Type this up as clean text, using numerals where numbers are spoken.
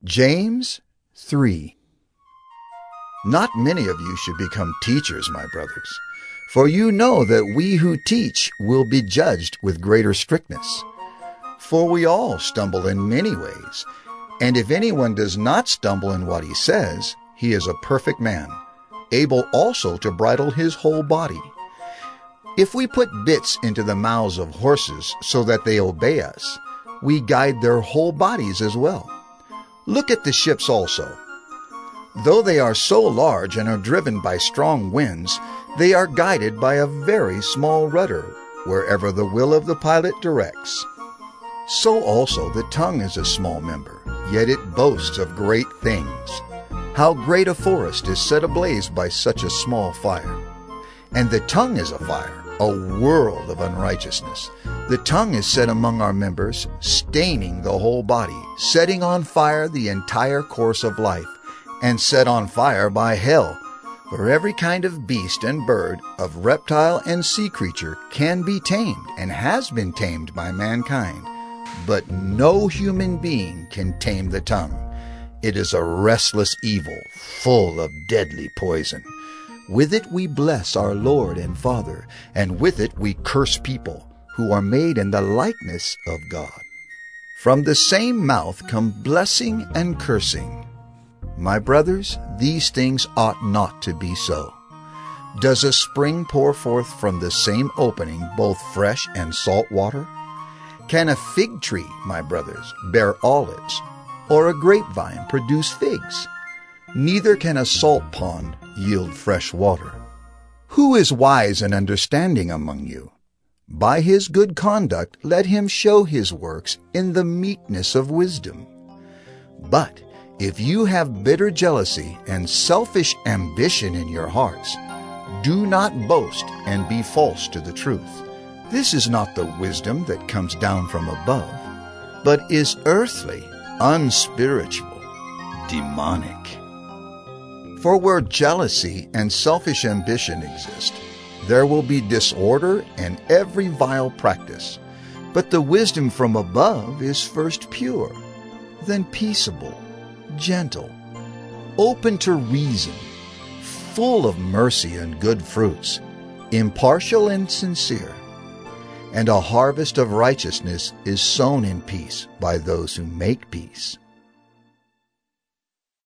James 3. Not many of you should become teachers, my brothers, for you know that we who teach will be judged with greater strictness. For we all stumble in many ways, and if anyone does not stumble in what he says, he is a perfect man, able also to bridle his whole body. If we put bits into the mouths of horses so that they obey us, we guide their whole bodies as well. Look at the ships also. Though they are so large and are driven by strong winds, they are guided by a very small rudder, wherever the will of the pilot directs. So also the tongue is a small member, yet it boasts of great things. How great a forest is set ablaze by such a small fire! And the tongue is a fire, a world of unrighteousness. The tongue is set among our members, staining the whole body, setting on fire the entire course of life, and set on fire by hell. For every kind of beast and bird, of reptile and sea creature can be tamed and has been tamed by mankind. But no human being can tame the tongue. It is a restless evil, full of deadly poison. With it we bless our Lord and Father, and with it we curse people who are made in the likeness of God. From the same mouth come blessing and cursing. My brothers, these things ought not to be so. Does a spring pour forth from the same opening both fresh and salt water? Can a fig tree, my brothers, bear olives, or a grapevine produce figs? Neither can a salt pond yield fresh water. Who is wise and understanding among you? By his good conduct let him show his works in the meekness of wisdom. But if you have bitter jealousy and selfish ambition in your hearts, do not boast and be false to the truth. This is not the wisdom that comes down from above, but is earthly, unspiritual, demonic. For where jealousy and selfish ambition exist, there will be disorder and every vile practice. But the wisdom from above is first pure, then peaceable, gentle, open to reason, full of mercy and good fruits, impartial and sincere. And a harvest of righteousness is sown in peace by those who make peace.